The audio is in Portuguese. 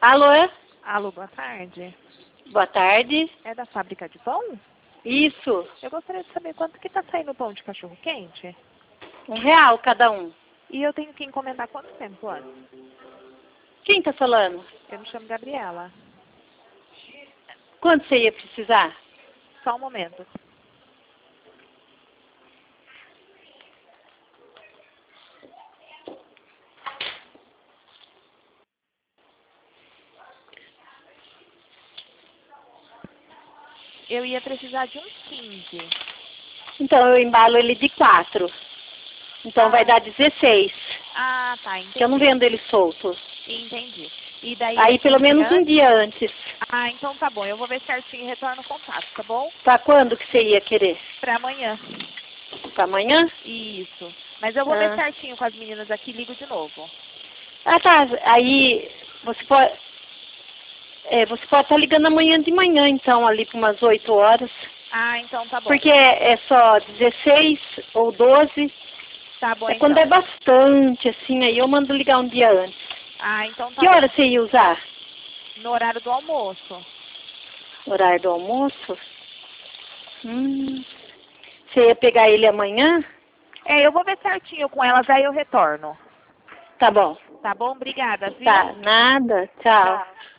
Alô? Alô, boa tarde. Boa tarde. É da fábrica de pão? Isso. Eu gostaria de saber quanto que tá saindo o pão de cachorro quente. R$1 cada um. E eu tenho que encomendar quanto tempo antes? Quem tá falando? Eu me chamo Gabriela. Quanto você ia precisar? Só um momento. Eu ia precisar de uns 15. Então eu embalo ele de 4. Então vai dar 16. Ah, tá, entendi. Que eu não vendo ele solto. Entendi. E daí Aí pelo menos um dia antes. Ah, então tá bom. Eu vou ver certinho e retorno o contato, tá bom? Pra quando que você ia querer? Pra amanhã. Pra amanhã? Isso. Mas eu vou ver certinho com as meninas aqui e ligo de novo. Ah, tá. Aí você pode estar ligando amanhã de manhã, então, ali por umas 8 horas. Ah, então tá bom. Porque é só 16 ou 12. Tá bom, então. Quando é bastante, assim, aí eu mando ligar um dia antes. Ah, então tá Que bom. hora você ia usar? No horário do almoço. Horário do almoço? Você ia pegar ele amanhã? Eu vou ver certinho com elas, aí eu retorno. Tá bom. Tá bom? Obrigada, viu? Tá, nada. Tchau.